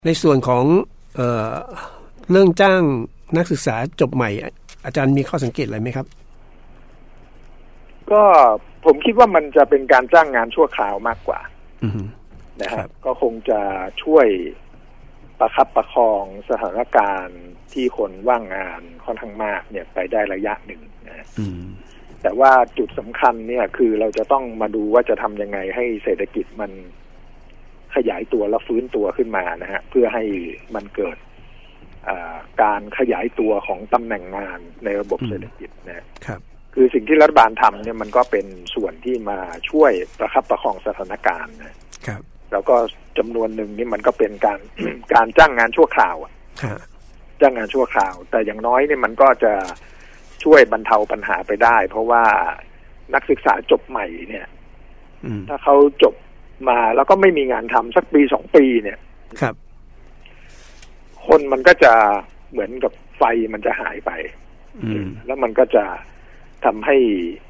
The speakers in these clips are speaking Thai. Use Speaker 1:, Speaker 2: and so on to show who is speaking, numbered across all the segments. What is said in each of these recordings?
Speaker 1: ในส่วนของเรื่องจ้างนักศึกษาจบใหม่อาจารย์มีข้อสังเกตอะไรไหมครับ
Speaker 2: ก็ผมคิดว่ามันจะเป็นการจ้างงานชั่วคราวมากกว่านะครับก็คงจะช่วยประคับประคองสถานการณ์ที่คนว่างงานค่อนข้างมากเนี่ยไปได้ระยะหนึ่งนะแต่ว่าจุดสำคัญเนี่ยคือเราจะต้องมาดูว่าจะทำยังไงให้เศรษฐกิจมันขยายตัวและฟื้นตัวขึ้นมานะฮะเพื่อให้มันเกิดการขยายตัวของตำแหน่งงานในระบบเศรษฐกิจนะครับคือสิ่งที่รัฐบาลทำเนี่ยมันก็เป็นส่วนที่มาช่วยประคับประคองสถานการณ์นะครับแล้วก็จำนวนหนึ่งนี่มันก็เป็นการ การจ้างงานชั่วคราวจ้างงานชั่วคราวแต่อย่างน้อยเนี่ยมันก็จะช่วยบรรเทาปัญหาไปได้เพราะว่านักศึกษาจบใหม่เนี่ยถ้าเขาจบมาแล้วก็ไม่มีงานทำสักปี2 ปีเนี่ย
Speaker 1: ครับ
Speaker 2: คนมันก็จะเหมือนกับไฟมันจะหายไปแล้วมันก็จะทำให้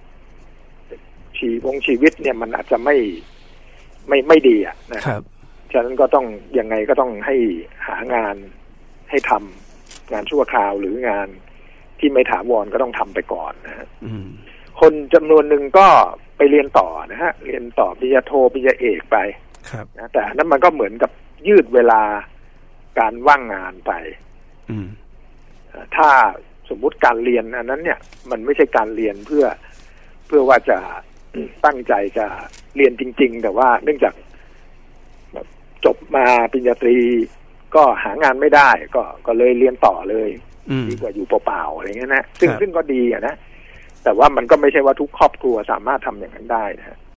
Speaker 2: ชีวิตเนี่ยมันอาจจะไม่ดีอ่ะนะครับฉะนั้นก็ต้องยังไงก็ต้องให้หางานให้ทำงานชั่วคราวหรืองานที่ไม่ถาวรก็ต้องทำไปก่อนนะฮะคนจำนวนหนึ่งก็ไปเรียนต่อนะฮะเรียนต่อปริญญาโทปริญญาเอกไปนะแต่นั้นมันก็เหมือนกับยืดเวลาการว่างงานไปถ้าสมมุติการเรียนอันนั้นเนี่ยมันไม่ใช่การเรียนเพื่อว่าจะตั้งใจจะเรียนจริงๆแต่ว่าเนื่องจากจบมาปริญญาตรีก็หางานไม่ได้ก็เลยเรียนต่อเลยดีกว่าอยู่เปล่าๆอะไรเงี้ยนะซึ่งก็ดีอ่ะนะแต่ว่ามันก็ไม่ใช่ว่าทุกครอบครัวสามารถทำอย่างนั้นได้นะ